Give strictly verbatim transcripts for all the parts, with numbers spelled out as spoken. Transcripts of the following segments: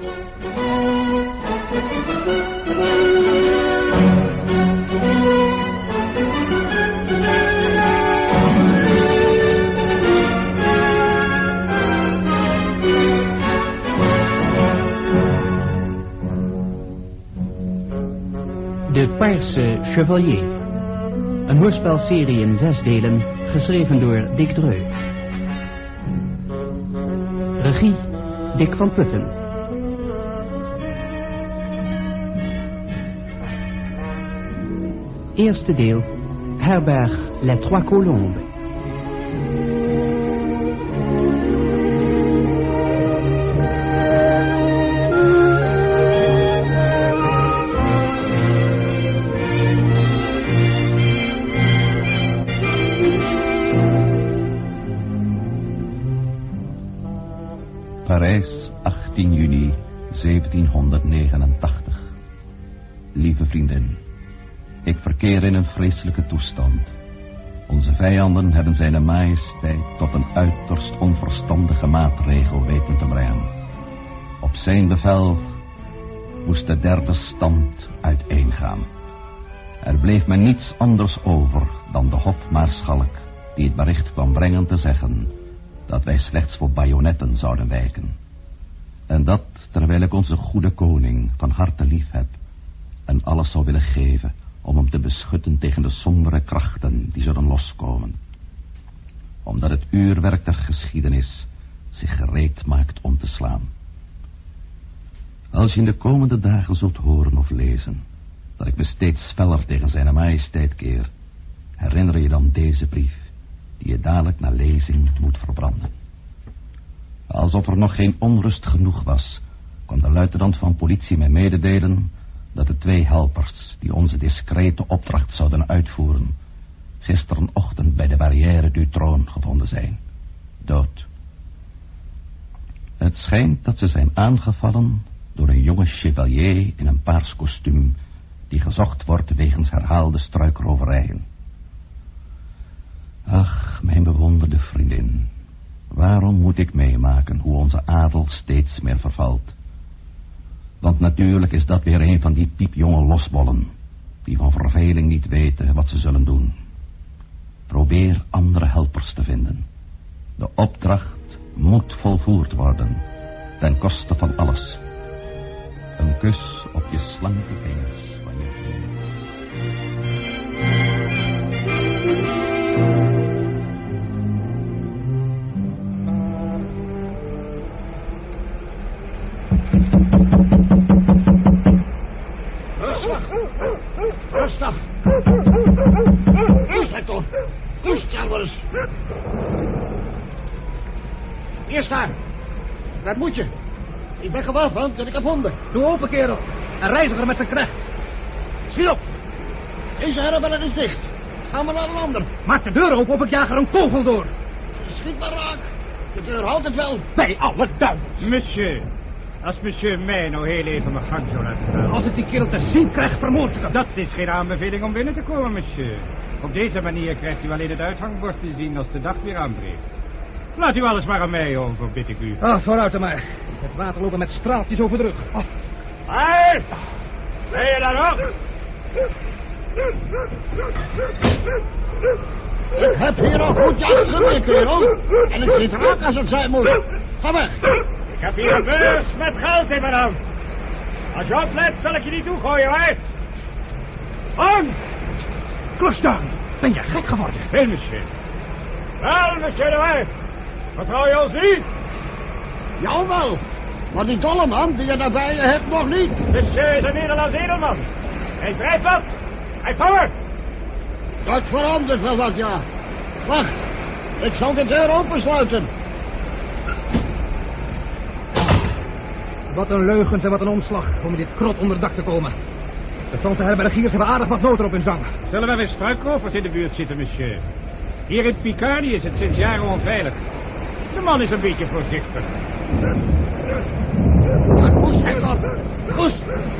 De Paarse Chevalier. Een hoorspelserie in zes delen, geschreven door Dick Dreu. Regie, Dick van Putten. Eerste deel, herberg Les Trois Colombes. Parijs, achttien juni zeventienhonderdnegenentachtig. Lieve vriendin, ik verkeer in een vreselijke toestand. Onze vijanden hebben zijn majesteit tot een uiterst onverstandige maatregel weten te brengen. Op zijn bevel moest de derde stand uiteengaan. Er bleef me niets anders over dan de hofmaarschalk die het bericht kwam brengen te zeggen dat wij slechts voor bajonetten zouden wijken. En dat terwijl ik onze goede koning van harte lief heb en alles zou willen geven om hem te beschutten tegen de sombere krachten die zullen loskomen. Omdat het uurwerk der geschiedenis zich gereed maakt om te slaan. Als je in de komende dagen zult horen of lezen dat ik me steeds feller tegen zijn majesteit keer, herinner je dan deze brief die je dadelijk na lezing moet verbranden. Alsof er nog geen onrust genoeg was, kwam de luitenant van politie mij mededelen dat de twee helpers die onze discrete opdracht zouden uitvoeren gisterenochtend bij de barrière du Trône gevonden zijn, dood. Het schijnt dat ze zijn aangevallen door een jonge chevalier in een paars kostuum die gezocht wordt wegens herhaalde struikroverijen. Ach, mijn bewonderde vriendin, waarom moet ik meemaken hoe onze adel steeds meer vervalt? Want natuurlijk is dat weer een van die piepjonge losbollen die van verveling niet weten wat ze zullen doen. Probeer andere helpers te vinden. De opdracht moet volvoerd worden, ten koste van alles. Een kus op je slanke vingers van je vriend. Rustig. Rustig toch. Rustig wel eens. Hier staan. Waar moet je? Ik ben gewapend en ik heb honden. Doe open, kerel. Een reiziger met zijn knecht. Schiet op. Deze herberg is dicht. Ga maar naar een ander. Maak de deur open of ik jaag er een kogel door. Schiet maar raak. De deur houdt het wel. Bij alle duivels. Monsieur, als monsieur mij nou heel even mijn gang zou laten gaan. Als ik die kerel te zien krijg, vermoord ik hem. Dat is geen aanbeveling om binnen te komen, monsieur. Op deze manier krijgt u alleen het uithangbord te zien als de dag weer aanbreekt. Laat u alles maar aan mij over, bid ik u. Ah, vooruit dan maar. Het water lopen met straaltjes over de rug. Oh. Hé! Ben je daar nog? Ik heb hier al goed jacht gemeen, kerel. En ik schiet raak als het zijn moet. Ga weg. Ik heb hier een beurs met geld in mijn hand. Als je oplet, zal ik je niet toegooien, uit. Om! Kloostaan, ben je gek geworden? Wel, monsieur. Wel, monsieur de Wijf. Vertrouw je ons niet? Jou wel. Maar die dolle man die je daarbij je hebt nog niet. Monsieur is een Nederlands edelman. Hij drijft wat. Hij vangt. Dat verandert wel wat, ja. Wacht. Ik zal de deur opensluiten. Wat een leugens en wat een omslag om in dit krot onder dak te komen. De Franse herbergiers hebben aardig wat noten op hun zang. Zullen we weer struikrovers in de buurt zitten, monsieur? Hier in Picardie is het sinds jaren onveilig. De man is een beetje voorzichtig. Poes, Hector. Poes.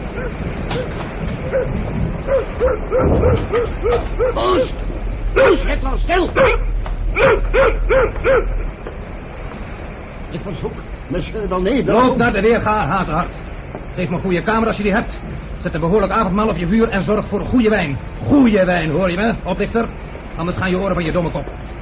Poes. Poes, Hector, stil. Ik verzoek monsieur, dan nee. Loop naar de weergaar, Hazenhart. Geef me een goede kamer als je die hebt. Zet een behoorlijk avondmaal op je vuur en zorg voor goede wijn. Goede wijn, hoor je me, oplichter? Anders gaan je oren van je domme kop.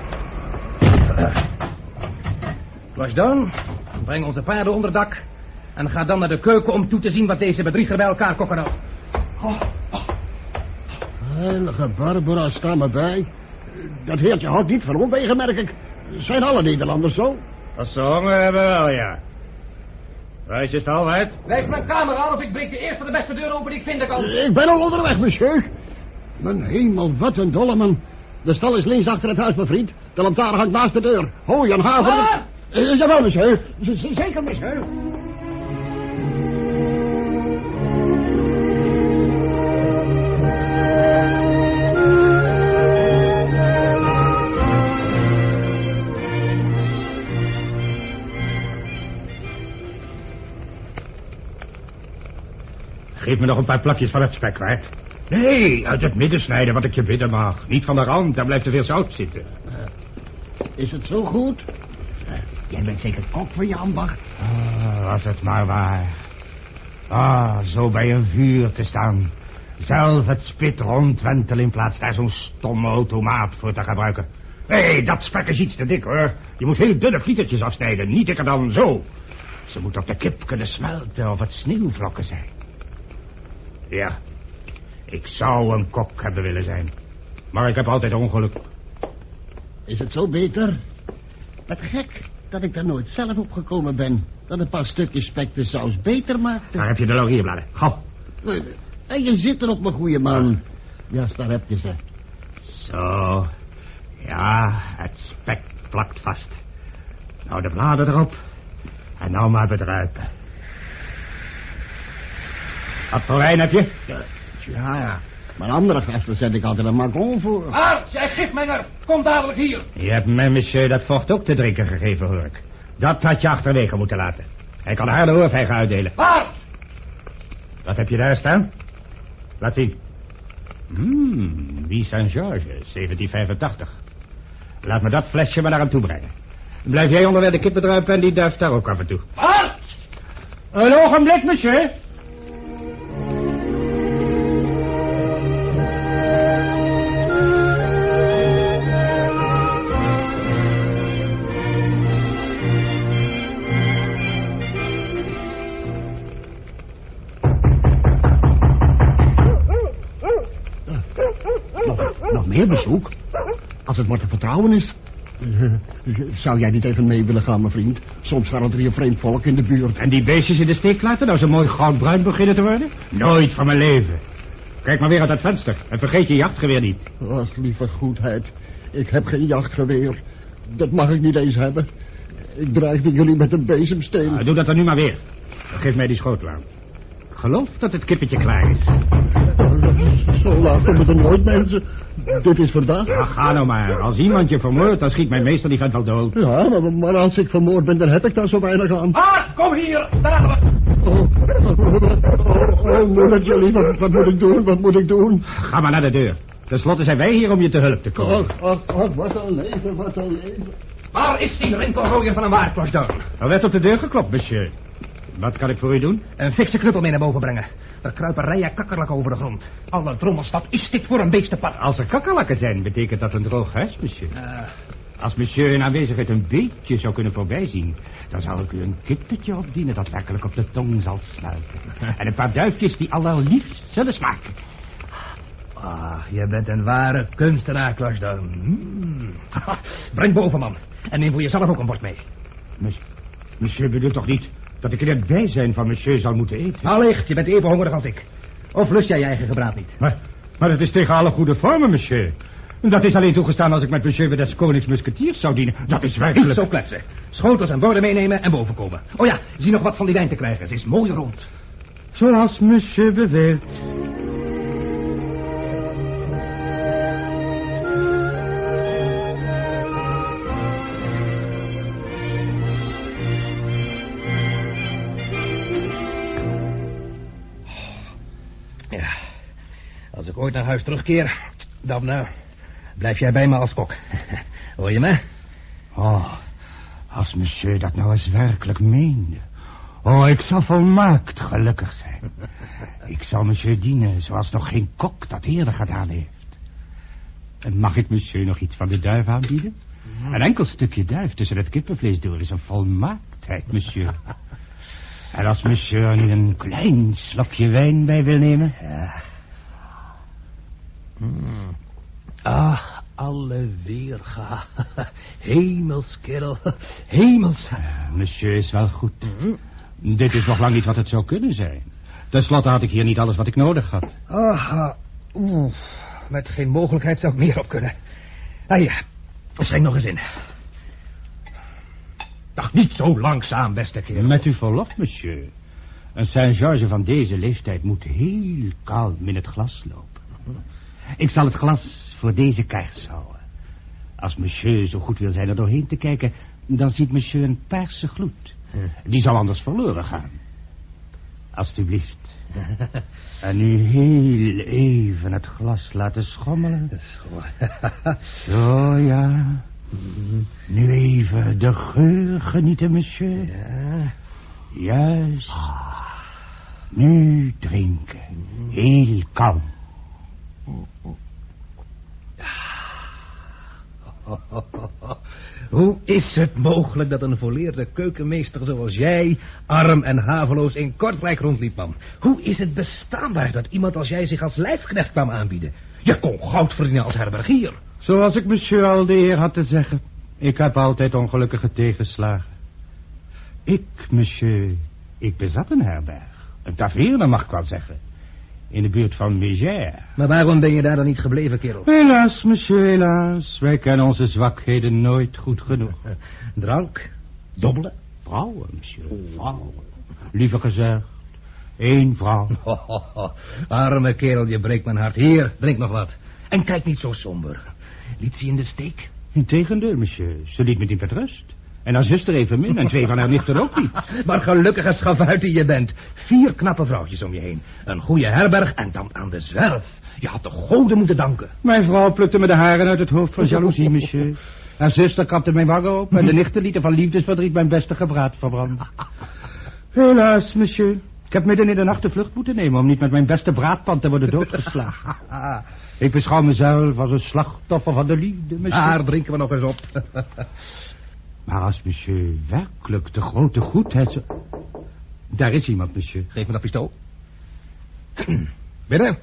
Was dan, breng onze paarden onder dak en ga dan naar de keuken om toe te zien wat deze bedrieger bij elkaar kokken had. Oh, oh. Heilige Barbara, sta me bij. Dat heertje houdt niet van omwegen, merk ik. Zijn alle Nederlanders zo? Als ze honger hebben wel, ja. Waar is je stalheid? Wijs mijn kamer aan of ik breek de eerste de beste deur open die ik vinden kan. Ik ben al onderweg, monsieur. Mijn hemel, wat een dolleman. De stal is links achter het huis, mijn vriend. De lantaarn hangt naast de deur. Hooi en haver. Ah! Uh, jawel, monsieur. Z- z- zeker, monsieur. Geef me nog een paar plakjes van het spek kwijt. Nee, uit het midden snijden wat ik je bidden mag. Niet van de rand, daar blijft te veel zout zitten. Is het zo goed? Jij bent zeker kok voor je ambacht. Ah, was het maar waar. Ah, zo bij een vuur te staan. Zelf het spit rondwentelen in plaats daar zo'n stomme automaat voor te gebruiken. Hé, hey, dat spek is iets te dik, hoor. Je moet heel dunne vlietertjes afsnijden, niet dikker dan zo. Ze moet op de kip kunnen smelten of het sneeuwvlokken zijn. Ja, ik zou een kok hebben willen zijn. Maar ik heb altijd ongeluk. Is het zo beter? Wat gek dat ik daar nooit zelf op gekomen ben. Dat een paar stukjes spek de saus beter maakte. Daar heb je de laurierbladen. Gauw. En je zit erop, mijn goede man. Ja, daar heb je ze. Zo. Ja, het spek plakt vast. Nou, de bladen erop. En nou maar bedruipen. Wat voor wijn heb je? Ja, ja. ja. Maar andere gasten zet ik altijd een magon voor. Aard, jij gifmenger, kom dadelijk hier. Je hebt mijn monsieur dat vocht ook te drinken gegeven, hoor ik. Dat had je achterwege moeten laten. Hij kan harde oorvijgen uitdelen. Aard! Wat heb je daar staan? Laat zien. Hmm, wie Saint-Georges, zeventien vijfentachtig. Laat me dat flesje maar naar hem toe brengen. Blijf jij onderweg de kippen druipen en die duift daar ook af en toe. Aard! Een ogenblik, monsieur. Nog meer bezoek? Als het maar te vertrouwen is. Zou jij niet even mee willen gaan, mijn vriend? Soms gaat er hier vreemd volk in de buurt. En die beestjes in de steek laten, nou zo mooi goudbruin beginnen te worden? Nooit van mijn leven. Kijk maar weer uit dat venster en vergeet je jachtgeweer niet. Ach, lieve goedheid. Ik heb geen jachtgeweer. Dat mag ik niet eens hebben. Ik dreigde jullie met een bezemsteen. Nou, doe dat dan nu maar weer. Geef mij die schotel aan. Ik geloof dat het kippetje klaar is. Zo laat komt het er nooit, mensen. Dit is vandaag. Ja, ga nou maar. Als iemand je vermoordt, dan schiet mijn meester die vent wel dood. Ja, maar, maar als ik vermoord ben, dan heb ik daar zo weinig aan. Aard, kom hier, daar gaan we. Oh, oh, oh, moedertje lief, wat, wat moet ik doen, wat moet ik doen? Ga maar naar de deur. Ten slotte zijn wij hier om je te hulp te komen. Ach, ach, ach, wat een leven, wat een leven. Waar is die rinkelrooier van een waardplas dan? Er werd op de deur geklopt, monsieur. Wat kan ik voor u doen? Een fikse knuppel mee naar boven brengen. Er kruipen rijen kakkerlakken over de grond. Alle drommels, wat is dit voor een beestenpad? Als er kakkerlakken zijn, betekent dat een droog huis, monsieur. Uh, Als monsieur in aanwezigheid een beetje zou kunnen voorbijzien, dan zou ik u een kippetje opdienen dat werkelijk op de tong zal sluiten. En een paar duifjes die allerliefst zullen smaken. Ah, je bent een ware kunstenaar, Klasdan. Mm. Breng boven, man. En neem voor jezelf ook een bord mee. Monsieur, monsieur bedoelt toch niet dat ik in het bijzijn van monsieur zal moeten eten? Allicht, je bent even hongerig als ik. Of lust jij je eigen gebraad niet? Maar, maar dat is tegen alle goede vormen, monsieur. Dat is alleen toegestaan als ik met monsieur bij des konings musketiers zou dienen. Dat is werkelijk... Niet zo kletsen. Schotels en borden meenemen en boven komen. Oh ja, zie nog wat van die wijn te krijgen. Ze is mooi rond. Zoals monsieur beveelt. Ja, als ik ooit naar huis terugkeer, dan uh, blijf jij bij me als kok. Hoor je me? Oh, Als monsieur dat nou eens werkelijk meende. Oh, ik zou volmaakt gelukkig zijn. Ik zou monsieur dienen zoals nog geen kok dat eerder gedaan heeft. En mag ik monsieur nog iets van de duif aanbieden? Een enkel stukje duif tussen het kippenvlees door is een volmaaktheid, monsieur. En als monsieur er nu een klein slokje wijn bij wil nemen? Ja. Mm. Ach, alle weerga. Hemelskerel, hemels. Ja, monsieur is wel goed. Mm. Dit is nog lang niet wat het zou kunnen zijn. Ten slotte had ik hier niet alles wat ik nodig had. Ah, oeh, met geen mogelijkheid zou ik meer op kunnen. Ah ja, schenk nog eens in. Dag, niet zo langzaam, beste kerel. Met uw verlof, monsieur. Een Saint-Georges van deze leeftijd moet heel kalm in het glas lopen. Ik zal het glas voor deze kaars houden. Als monsieur zo goed wil zijn er doorheen te kijken, dan ziet monsieur een paarse gloed. Die zal anders verloren gaan. Alsjeblieft. En nu heel even het glas laten schommelen. Zo, ja. Nu even de geur genieten, monsieur. Ja. Juist. Nu drinken. Heel kalm. Hoe is het mogelijk dat een volleerde keukenmeester zoals jij, arm en haveloos, in Kortrijk rondliep, man? Hoe is het bestaanbaar dat iemand als jij zich als lijfknecht kwam aanbieden? Je kon goud verdienen als herbergier. Zoals ik monsieur al de eer had te zeggen. Ik heb altijd ongelukkige tegenslagen. Ik, monsieur, ik bezat een herberg. Een taverne mag ik wel zeggen. In de buurt van Megère. Maar waarom ben je daar dan niet gebleven, kerel? Helaas, monsieur, helaas. Wij kennen onze zwakheden nooit goed genoeg. Drank? Dobbelen? Vrouwen, monsieur, vrouwen. Liever gezegd, één vrouw. Oh, oh, oh. Arme kerel, je breekt mijn hart. Hier, drink nog wat. En kijk niet zo somber. Liet ze je in de steek? Integendeel, monsieur. Ze liet me niet met rust. En haar zuster evenmin. En twee van haar nichten ook niet. Maar gelukkige schavuiten je bent. Vier knappe vrouwtjes om je heen. Een goede herberg en dan aan de zwerf. Je had de goden moeten danken. Mijn vrouw plukte me de haren uit het hoofd van jaloezie, monsieur. Haar zuster kapte mijn wangen op. En de nichten lieten van liefdesverdriet mijn beste gebraad verbranden. Helaas, monsieur. Ik heb midden in de nacht de vlucht moeten nemen om niet met mijn beste braadpan te worden doodgeslagen. Ik beschouw mezelf als een slachtoffer van de liefde, monsieur. Daar drinken we nog eens op. Maar als monsieur werkelijk de grote goedheid... Zo... Daar is iemand, monsieur. Geef me dat pistool. Binnen.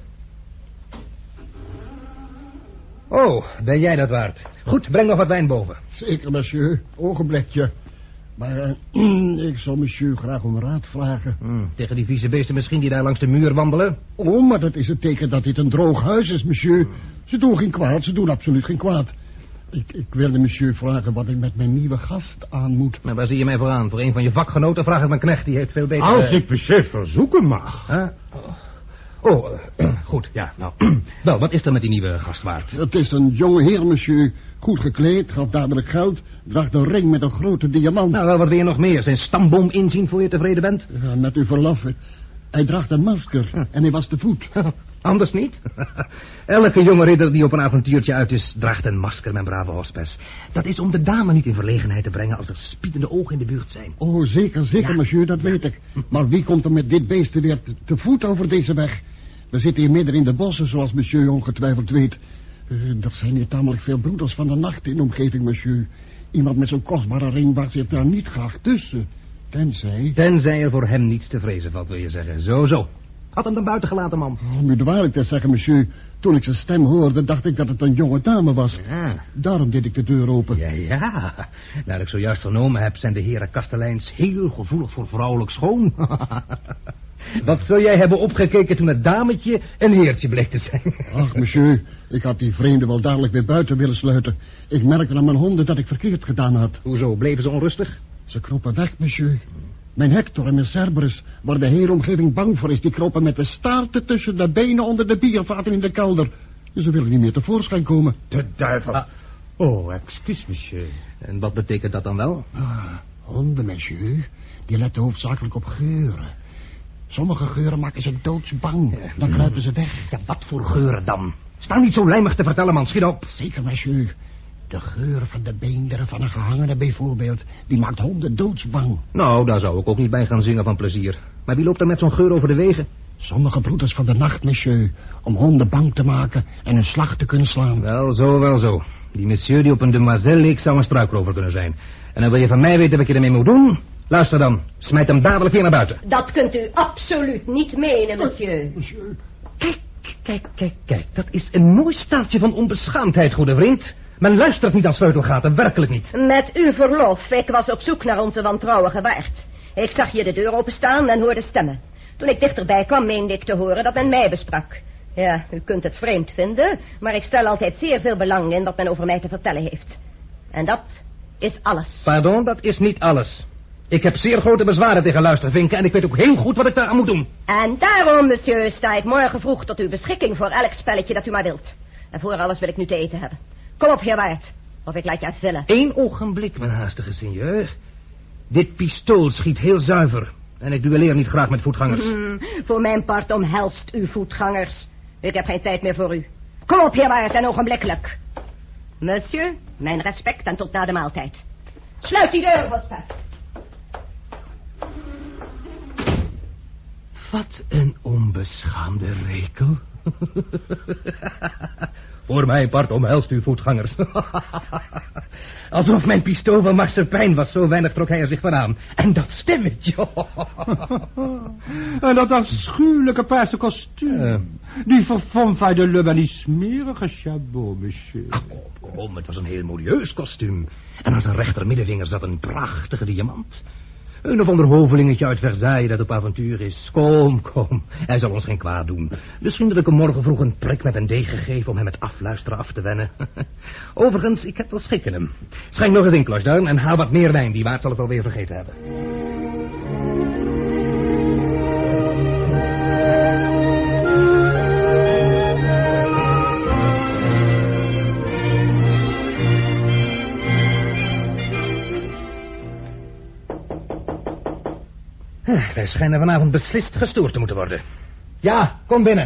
Oh, ben jij dat waard? Goed, breng nog wat wijn boven. Zeker, monsieur. Ogenblikje. Maar uh, ik zou monsieur graag om raad vragen. Hmm, tegen die vieze beesten misschien die daar langs de muur wandelen? Oh, maar dat is het teken dat dit een droog huis is, monsieur. Ze doen geen kwaad, ze doen absoluut geen kwaad. Ik, ik wilde monsieur vragen wat ik met mijn nieuwe gast aan moet. Maar waar zie je mij voor aan? Voor een van je vakgenoten vraag ik mijn knecht, die heeft veel beter... Als ik monsieur verzoeken mag. Huh? Oh, uh, goed, ja, nou. Wel, wat is er met die nieuwe gast waard? Het is een jonge heer, monsieur. Goed gekleed, gaf dadelijk geld, draagt een ring met een grote diamant. Nou, wel, wat wil je nog meer? Zijn stamboom inzien voor je tevreden bent? Ja, met uw verlof. Hij draagt een masker hm. en hij was te voet. Anders niet. Elke jonge ridder die op een avontuurtje uit is, draagt een masker, mijn brave hospes. Dat is om de dame niet in verlegenheid te brengen als er spiedende ogen in de buurt zijn. Oh, zeker, zeker, ja. monsieur, dat weet ik. Maar wie komt er met dit beest weer te, te voet over deze weg? We zitten hier midden in de bossen, zoals monsieur ongetwijfeld weet. Uh, er zijn hier tamelijk veel broeders van de nacht in de omgeving, monsieur. Iemand met zo'n kostbare ring waar zit daar niet graag tussen. Tenzij... Tenzij er voor hem niets te vrezen valt, wil je zeggen. Zo, zo. Had hem dan buiten gelaten, man. Om u de waarheid te zeggen, monsieur. Toen ik zijn stem hoorde, dacht ik dat het een jonge dame was. Ja. Daarom deed ik de deur open. Ja, ja. Naar ik zojuist vernomen heb, zijn de heren kasteleins heel gevoelig voor vrouwelijk schoon. Wat zou jij hebben opgekeken toen het dametje een heertje bleek te zijn? Ach, monsieur, ik had die vreemde wel dadelijk weer buiten willen sluiten. Ik merkte aan mijn honden dat ik verkeerd gedaan had. Hoezo, bleven ze onrustig? Ze kropen weg, monsieur. Mijn Hector en mijn Cerberus, waar de hele omgeving bang voor is, die kropen met de staarten tussen de benen onder de biervaten in de kelder. Ze willen niet meer tevoorschijn komen. De duivel. Ah. Oh, excuus, monsieur. En wat betekent dat dan wel? Ah, honden, monsieur, die letten hoofdzakelijk op geuren. Sommige geuren maken ze doodsbang. Ja. Dan kruipen ze weg. Ja, wat voor geuren dan? Sta niet zo lijmig te vertellen, man. Schiet op. Zeker, monsieur. De geur van de beenderen van een gehangene bijvoorbeeld, die maakt honden doodsbang. Nou, daar zou ik ook niet bij gaan zingen van plezier. Maar wie loopt er met zo'n geur over de wegen? Sommige broeders van de nacht, monsieur, om honden bang te maken en een slag te kunnen slaan. Wel zo, wel zo. Die monsieur die op een demoiselle leek zou een struikrover kunnen zijn. En dan wil je van mij weten wat je ermee moet doen? Luister dan, smijt hem dadelijk weer naar buiten. Dat kunt u absoluut niet menen, monsieur. Monsieur... Kijk, kijk, kijk, kijk. Dat is een mooi staaltje van onbeschaamdheid, goede vriend. Men luistert niet als sleutelgaten, werkelijk niet. Met uw verlof, ik was op zoek naar onze wantrouwige waard. Ik zag hier de deur openstaan en hoorde stemmen. Toen ik dichterbij kwam, meende ik te horen dat men mij besprak. Ja, u kunt het vreemd vinden, maar ik stel altijd zeer veel belang in wat men over mij te vertellen heeft. En dat is alles. Pardon, dat is niet alles. Ik heb zeer grote bezwaren tegen luistervinken en ik weet ook heel goed wat ik daar aan moet doen. En daarom, monsieur, sta ik morgen vroeg tot uw beschikking voor elk spelletje dat u maar wilt. En voor alles wil ik nu te eten hebben. Kom op, heer Waard, of ik laat je uitvillen. Eén ogenblik, mijn haastige seigneur. Dit pistool schiet heel zuiver. En ik duelleer niet graag met voetgangers. Mm, voor mijn part omhelst u voetgangers. Ik heb geen tijd meer voor u. Kom op, heer Waard, en ogenblikkelijk. Monsieur, mijn respect en tot na de maaltijd. Sluit die deur, Godspet. Wat een onbeschaamde rekel. Voor mijn part omhelst u voetgangers. Alsof mijn pistool van marsepein was, zo weinig trok hij er zich van aan. En dat stemmetje. En dat afschuwelijke paarse kostuum. Uh. Die verfomfaaide lub en die smerige chabot, monsieur. Ach, kom, kom, het was een heel modieus kostuum. En aan zijn rechter middenvinger zat een prachtige diamant. Een of ander hovelingetje uit Versailles dat op avontuur is. Kom, kom, hij zal ons geen kwaad doen. Misschien dat ik hem morgen vroeg een prik met een deeg gegeven om hem het afluisteren af te wennen. Overigens, ik heb wel schik in hem. Schenk nog eens in, Clocheduin, en haal wat meer wijn. Die waard zal het alweer vergeten hebben. Wij schijnen vanavond beslist gestoord te moeten worden. Ja, kom binnen.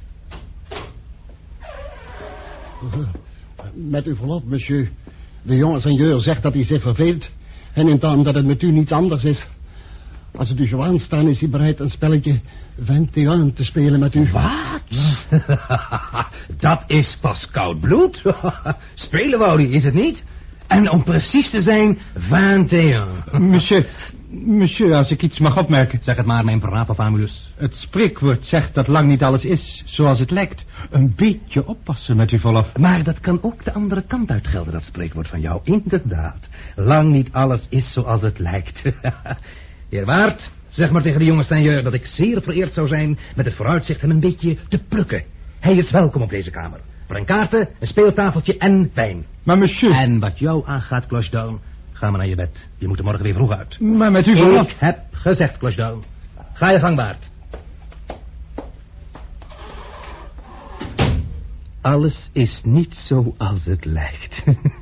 Met uw verlof, monsieur. De jonge seigneur zegt dat hij zich verveelt. En in dan dat het met u niets anders is. Als het u zo aanstaan, is hij bereid een spelletje vingt et un te spelen met u. Wat? Ja. Dat is pas koud bloed. Spelen wou hij, is het niet? En om precies te zijn, vingt et un. Monsieur, monsieur, als ik iets mag opmerken. Zeg het maar, mijn brave Famulus. Het spreekwoord zegt dat lang niet alles is zoals het lijkt. Een beetje oppassen met uw verlof. Maar dat kan ook de andere kant uitgelden, dat spreekwoord van jou. Inderdaad. Lang niet alles is zoals het lijkt. Heer Waard, zeg maar tegen de jonge seigneur dat ik zeer vereerd zou zijn met het vooruitzicht hem een beetje te plukken. Hij is welkom op deze kamer. Voor een kaarten, een speeltafeltje en wijn. Maar monsieur... En wat jou aangaat, Clocheduin, ga maar naar je bed. Je moet er morgen weer vroeg uit. Maar met u verlof... Ik heb gezegd, Clocheduin. Ga je gang, Waard. Alles is niet zo als het lijkt.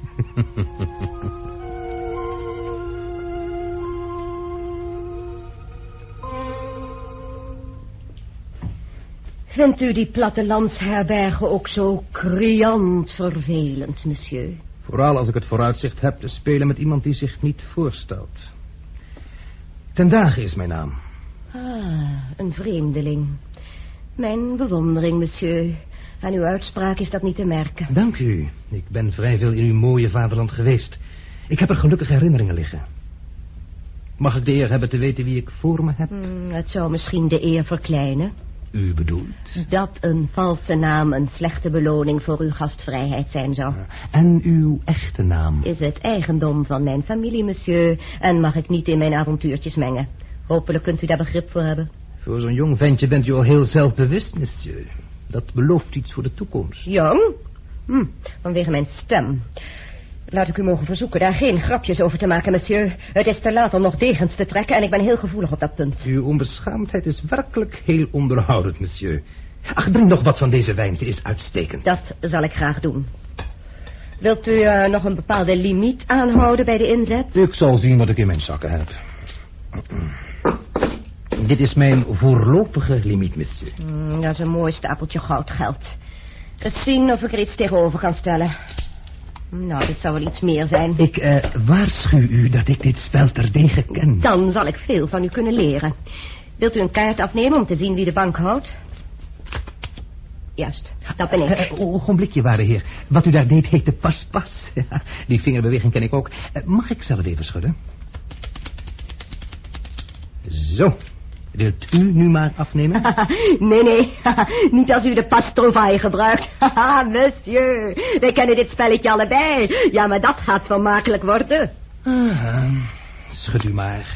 Vindt u die plattelandsherbergen ook zo criant vervelend, monsieur? Vooral als ik het vooruitzicht heb te spelen met iemand die zich niet voorstelt. Ten Dagen is mijn naam. Ah, een vreemdeling. Mijn bewondering, monsieur. Aan uw uitspraak is dat niet te merken. Dank u. Ik ben vrij veel in uw mooie vaderland geweest. Ik heb er gelukkige herinneringen liggen. Mag ik de eer hebben te weten wie ik voor me heb? Hmm, het zou misschien de eer verkleinen. U bedoelt? Dat een valse naam een slechte beloning voor uw gastvrijheid zijn zou. En uw echte naam? Is het eigendom van mijn familie, monsieur. En mag ik niet in mijn avontuurtjes mengen. Hopelijk kunt u daar begrip voor hebben. Voor zo'n jong ventje bent u al heel zelfbewust, monsieur. Dat belooft iets voor de toekomst. Jong? Hm, vanwege mijn stem. Laat ik u mogen verzoeken daar geen grapjes over te maken, monsieur. Het is te laat om nog degens te trekken en ik ben heel gevoelig op dat punt. Uw onbeschaamdheid is werkelijk heel onderhoudend, monsieur. Ach, drink nog wat van deze wijn, het is uitstekend. Dat zal ik graag doen. Wilt u uh, nog een bepaalde limiet aanhouden bij de inzet? Ik zal zien wat ik in mijn zakken heb. Dit is mijn voorlopige limiet, monsieur. Mm, dat is een mooi stapeltje goudgeld. Eens zien of ik er iets tegenover kan stellen. Nou, dit zou wel iets meer zijn. Ik uh, waarschuw u dat ik dit spel terdege ken. Dan zal ik veel van u kunnen leren. Wilt u een kaart afnemen om te zien wie de bank houdt? Juist, dat ben ik. Uh, ogenblikje, waarde heer. Wat u daar deed heette pas-pas. Ja, die vingerbeweging ken ik ook. Uh, mag ik zelf even schudden? Zo. Wilt u nu maar afnemen? nee, nee. Niet als u de pas-trouvaille gebruikt. Monsieur, wij kennen dit spelletje allebei. Ja, maar dat gaat vermakelijk worden. Ah, schud u maar.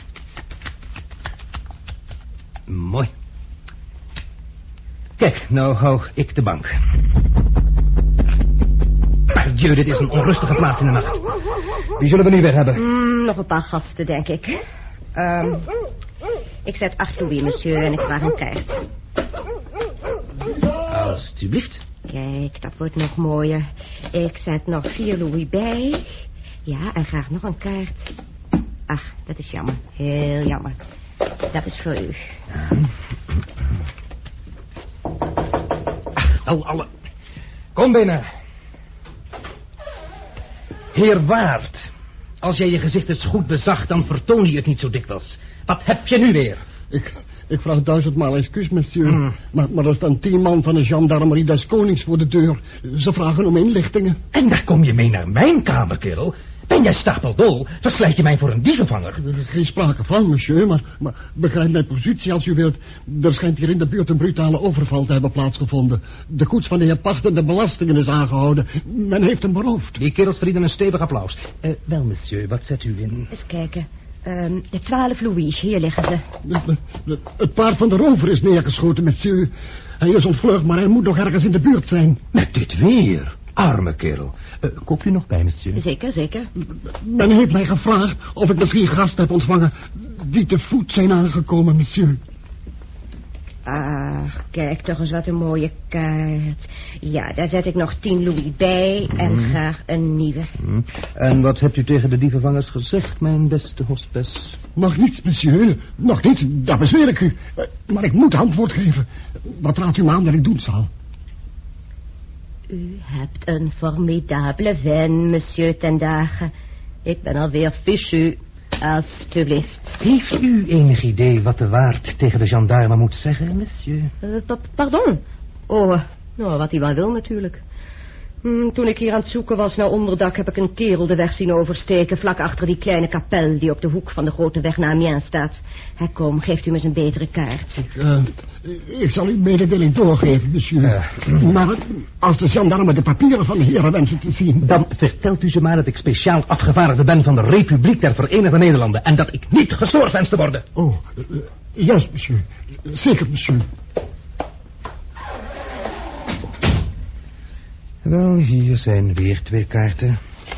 Mooi. Kijk, nou hou ik de bank. Pardieu, dit is een onrustige plaats in de nacht. Wie zullen we nu weer hebben? Mm, nog een paar gasten, denk ik. Um, ik zet acht louis, monsieur, en ik vraag een kaart. Alsjeblieft. Kijk, dat wordt nog mooier. Ik zet nog vier louis bij. Ja, en graag nog een kaart. Ach, dat is jammer. Heel jammer. Dat is voor u. Ja. Al, alle. Kom binnen. Heer Waard, als jij je gezicht eens goed bezag, dan vertoon je het niet zo dikwijls. Wat heb je nu weer? Ik, ik vraag duizendmaal excuus, monsieur. Mm. Maar, maar er staan tien man van de gendarmerie des konings voor de deur. Ze vragen om inlichtingen. En daar kom je mee naar mijn kamer, kerel. Ben jij stapeldol? Verslijt je mij voor een dievenvanger? Er is geen sprake van, monsieur, maar, maar begrijp mijn positie als u wilt. Er schijnt hier in de buurt een brutale overval te hebben plaatsgevonden. De koets van de heer Pachter de belastingen is aangehouden. Men heeft hem beroofd. Die kerels verdienen een stevig applaus. Uh, wel, monsieur, wat zet u in? Eens kijken. Um, de twaalf louis, hier liggen ze. De, de, de, het paard van de rover is neergeschoten, monsieur. Hij is ontvlucht, maar hij moet nog ergens in de buurt zijn. Met dit weer? Arme kerel. Uh, koopt u nog bij, monsieur? Zeker, zeker. Men heeft mij gevraagd of ik misschien gasten heb ontvangen die te voet zijn aangekomen, monsieur. Ach, kijk toch eens wat een mooie kaart. Ja, daar zet ik nog tien louis bij en mm. graag een nieuwe. Mm. En wat hebt u tegen de dievenvangers gezegd, mijn beste hospes? Nog niets, monsieur. Nog niets, dat bezweer ik u. Maar ik moet antwoord geven. Wat raadt u me aan dat ik doen zal? U hebt een formidabele vin, monsieur ten Dagen. Ik ben alweer fichu. Alsjeblieft. Heeft u enig idee wat de waard tegen de gendarme moet zeggen, monsieur? Uh, pardon? Oh, nou, wat hij wel wil natuurlijk. Hm, toen ik hier aan het zoeken was naar onderdak, heb ik een kerel de weg zien oversteken, vlak achter die kleine kapel die op de hoek van de grote weg naar Amiens staat. Hij kom, geeft u me eens een betere kaart. Ik, uh, ik zal uw mededeling doorgeven, monsieur. Uh, maar als de gendarme de papieren van de heren wensen te zien... Dan vertelt u ze maar dat ik speciaal afgevaardigde ben van de Republiek der Verenigde Nederlanden en dat ik niet gestoord wens te worden. Oh, uh, juist, monsieur. Zeker, monsieur. Wel, hier zijn weer twee kaarten.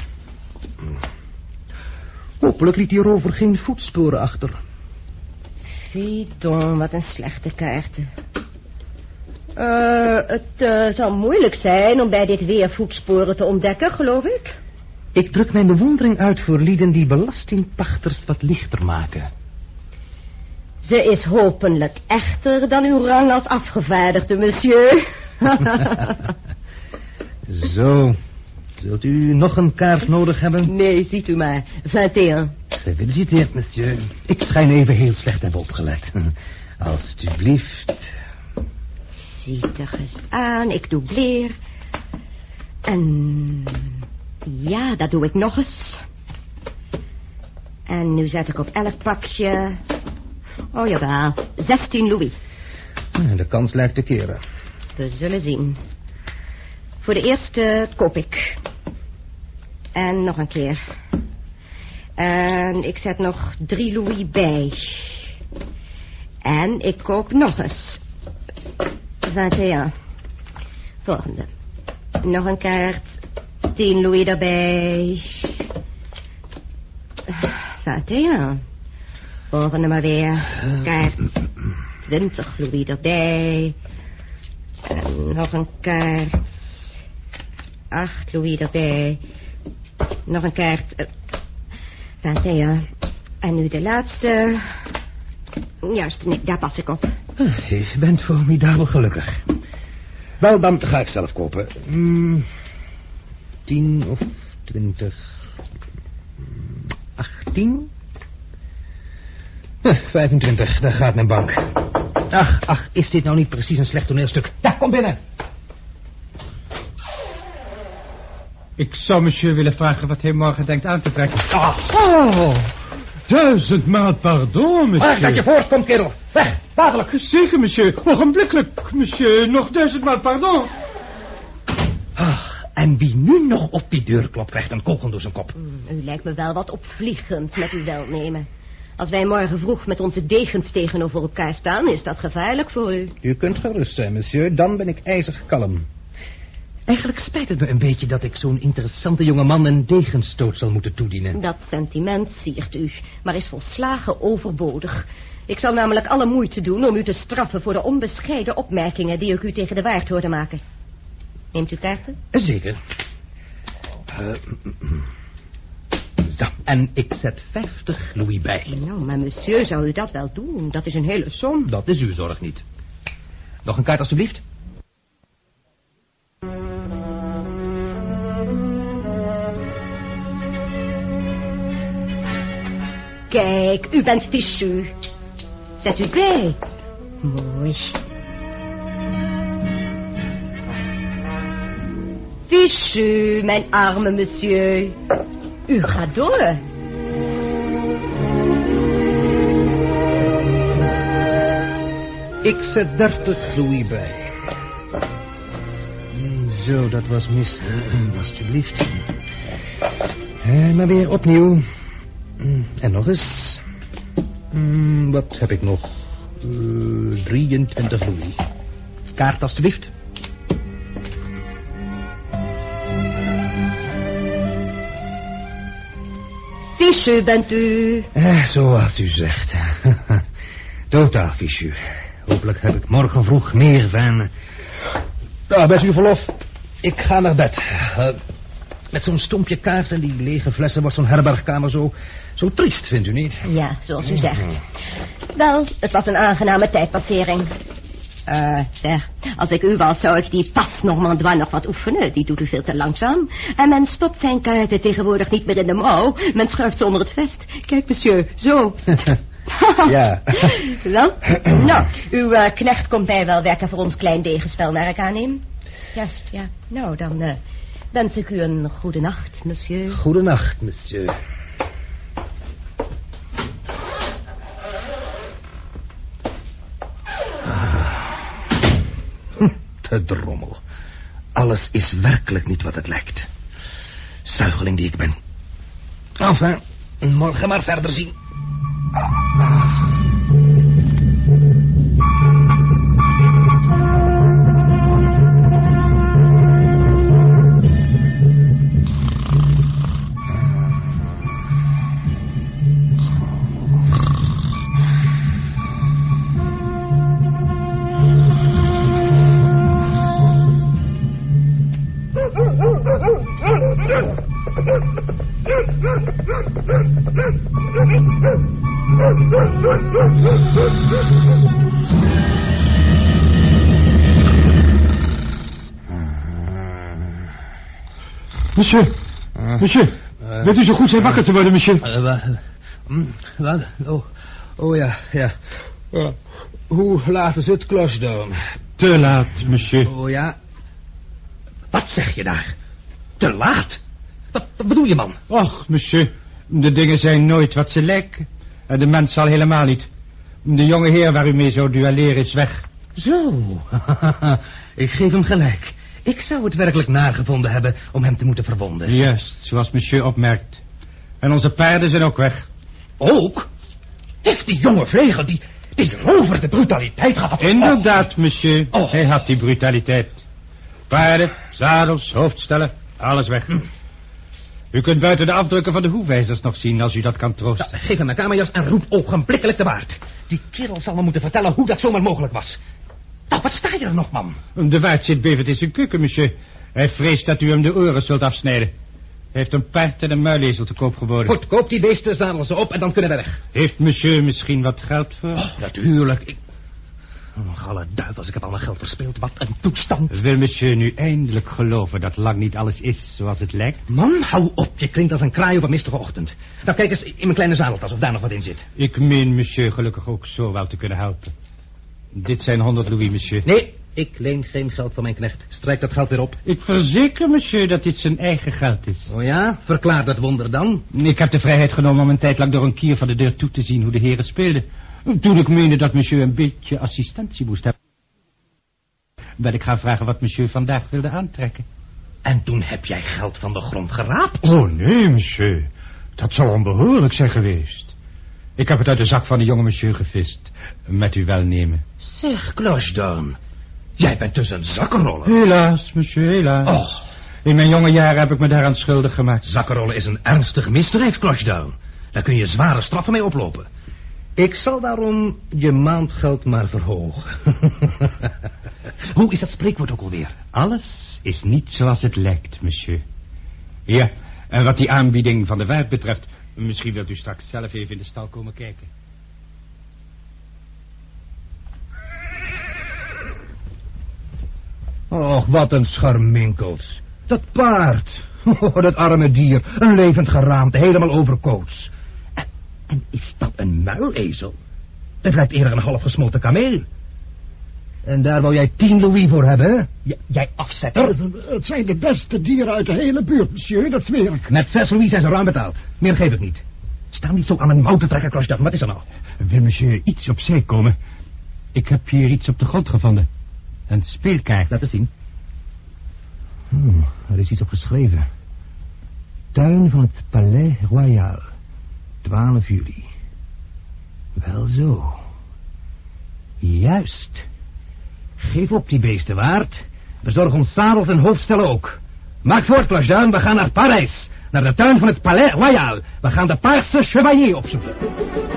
Hopelijk liet die rover geen voetsporen achter. Fiedon, wat een slechte kaarten. Uh, het uh, zal moeilijk zijn om bij dit weer voetsporen te ontdekken, geloof ik. Ik druk mijn bewondering uit voor lieden die belastingpachters wat lichter maken. Ze is hopelijk echter dan uw rang als afgevaardigde, monsieur. Zo, zult u nog een kaart nodig hebben? Nee, ziet u maar. vingt et un. Gefeliciteerd, monsieur. Ik schijn even heel slecht hebben opgelet. Alsjeblieft. Ziet er eens aan, ik doubleer. En ja, dat doe ik nog eens. En nu zet ik op elk pakje... Oh jawel, zestien louis. De kans lijkt te keren. We zullen zien. Voor de eerste koop ik. En nog een keer. En ik zet nog drie louis bij. En ik koop nog eens. vingt et un. Volgende. Nog een kaart. tien louis erbij. vingt et un. Volgende maar weer. Kaart. twintig louis erbij. En nog een kaart. Acht louis erbij. Nog een kaart. Uh, vingt et un. En nu de laatste. Juist, nee, daar pas ik op. Je bent formidabel gelukkig. Wel, dan ga ik zelf kopen. Mm, tien of twintig... achttien... Eh, vijfentwintig, daar gaat mijn bank. Ach, ach, is dit nou niet precies een slecht toneelstuk? Ja, kom binnen. Ik zou monsieur willen vragen wat hij morgen denkt aan te trekken. Ach, Oh, duizendmaal pardon, monsieur. waar dat je voortkomt, kerel. Weg, dadelijk. Zeker, monsieur. Ogenblikkelijk, monsieur. Nog duizendmaal pardon. Ach, en wie nu nog op die deur klopt, krijgt een kogel door zijn kop. U lijkt me wel wat opvliegend met uw welnemen. Als wij morgen vroeg met onze degens tegenover elkaar staan, is dat gevaarlijk voor u. U kunt gerust zijn, monsieur. Dan ben ik ijzig kalm. Eigenlijk spijt het me een beetje dat ik zo'n interessante jongeman een degenstoot zal moeten toedienen. Dat sentiment siert u, maar is volslagen overbodig. Ik zal namelijk alle moeite doen om u te straffen voor de onbescheiden opmerkingen die ik u tegen de waard hoorde maken. Neemt u kaarten? Zeker. Uh, zo, en ik zet vijftig louis bij. Nou, maar monsieur, zou u dat wel doen? Dat is een hele som. Dat is uw zorg niet. Nog een kaart, alstublieft. Kijk, u bent fichu. Zet u bij. Mooi. Fichu, mijn arme monsieur. U gaat door. Ik zet dertig louis bij. Zo, dat was mis. Uh, alsjeblieft. En maar weer opnieuw. En nog eens. Hmm, wat heb ik nog? Uh, drieëntwintig louis. Kaart alstublieft. Fichu bent u. Eh, zoals u zegt. Totaal fichu. Hopelijk heb ik morgen vroeg meer van... Nou, met uw verlof. Ik ga naar bed. Uh, met zo'n stompje kaart en die lege flessen wordt zo'n herbergkamer zo... Zo triest, vindt u niet? Ja, zoals u zegt. Wel, het was een aangename tijdpassering. Eh, uh, zeg, als ik u was, zou ik die pas Normandois nog wat oefenen. Die doet u veel te langzaam. En men stopt zijn kaarten tegenwoordig niet meer in de mouw. Men schuift ze onder het vest. Kijk, monsieur, zo. Ja. Wel, nou, uw uh, knecht komt mij wel werken voor ons klein degenspel, naar ik aanneem. Juist, ja. Nou, dan uh, wens ik u een goede nacht, monsieur. Goedenacht, monsieur. De drommel. Alles is werkelijk niet wat het lijkt. Zuigeling die ik ben. Enfin, morgen maar verder zien. Monsieur, uh, monsieur, uh, wilt u zo goed zijn wakker te worden, monsieur? Uh, uh, wat? Oh, oh ja, ja. Uh, hoe laat is het klosdown? Te laat, monsieur. Oh ja. Wat zeg je daar? Te laat? Wat, wat bedoel je, man? Och, monsieur, de dingen zijn nooit wat ze lijken. En de mens zal helemaal niet. De jonge heer waar u mee zou duelleren is weg. Zo, ik geef hem gelijk. Ik zou het werkelijk nagevonden hebben om hem te moeten verwonden. Juist, zoals monsieur opmerkt. En onze paarden zijn ook weg. Ook? Heeft die jonge vlegel, die, die rover de brutaliteit gehad? Inderdaad, monsieur. Oh. Hij had die brutaliteit. Paarden, zadels, hoofdstellen, alles weg. Hm. U kunt buiten de afdrukken van de hoefijzers nog zien, als u dat kan troosten. Ja, geef hem mijn kamerjas en roep ogenblikkelijk de waard. Die kerel zal me moeten vertellen hoe dat zomaar mogelijk was. Nou, wat sta je er nog, man? De waard zit bevend in zijn keuken, monsieur. Hij vreest dat u hem de oren zult afsnijden. Hij heeft een paard en een muilezel te koop geboden. Goed, koop die beesten, zadel ze op en dan kunnen we weg. Heeft monsieur misschien wat geld voor? Oh, natuurlijk. Ik... Oh, galle duivels, ik heb al mijn geld verspeeld. Wat een toestand. Wil monsieur nu eindelijk geloven dat lang niet alles is zoals het lijkt? Man, hou op. Je klinkt als een kraai op een mistige ochtend. Nou, kijk eens in mijn kleine zadeltas of daar nog wat in zit. Ik meen monsieur gelukkig ook zo wel te kunnen helpen. Dit zijn honderd louis, monsieur. Nee, ik leen geen geld van mijn knecht. Strijk dat geld weer op. Ik verzeker monsieur dat dit zijn eigen geld is. Oh ja? Verklaar dat wonder dan. Ik heb de vrijheid genomen om een tijd lang door een kier van de deur toe te zien hoe de heren speelden. Toen ik meende dat monsieur een beetje assistentie moest hebben. Ben ik gaan vragen wat monsieur vandaag wilde aantrekken. En toen heb jij geld van de grond geraapt? Oh nee, monsieur. Dat zou onbehoorlijk zijn geweest. Ik heb het uit de zak van de jonge monsieur gevist. Met uw welnemen. Zeg, Clochedown. Jij bent dus een zakkenroller. Helaas, monsieur, helaas. Oh. In mijn jonge jaren heb ik me daaraan schuldig gemaakt. Zakkenrollen is een ernstig misdrijf, Clochedown. Daar kun je zware straffen mee oplopen. Ik zal daarom je maandgeld maar verhogen. Hoe is dat spreekwoord ook alweer? Alles is niet zoals het lijkt, monsieur. Ja, en wat die aanbieding van de waard betreft, misschien wilt u straks zelf even in de stal komen kijken. Och, wat een scharminkels. Dat paard. Oh, dat arme dier. Een levend geraamte, helemaal overkoots. En, en is dat een muilezel? Het lijkt eerder een half gesmolten kameel. En daar wou jij tien louis voor hebben, hè? J- jij afzetter. Het zijn de beste dieren uit de hele buurt, monsieur, dat zweer ik. Met zes louis zijn ze ruim betaald. Meer geef ik niet. Sta niet zo aan mijn mouw te trekken, Clochedown. Wat is er nou? Wil monsieur iets opzij komen? Ik heb hier iets op de grond gevonden. Een speelkaart. Laat eens zien. Hmm, er is iets op geschreven. Tuin van het Palais Royal. twaalf juli. Wel zo. Juist. Geef op die beesten, waard. Bezorg ons zadels en hoofdstellen ook. Maak voort, Clochedown. We gaan naar Parijs. Naar de tuin van het Palais Royal. We gaan de Paarse Chevalier opzoeken.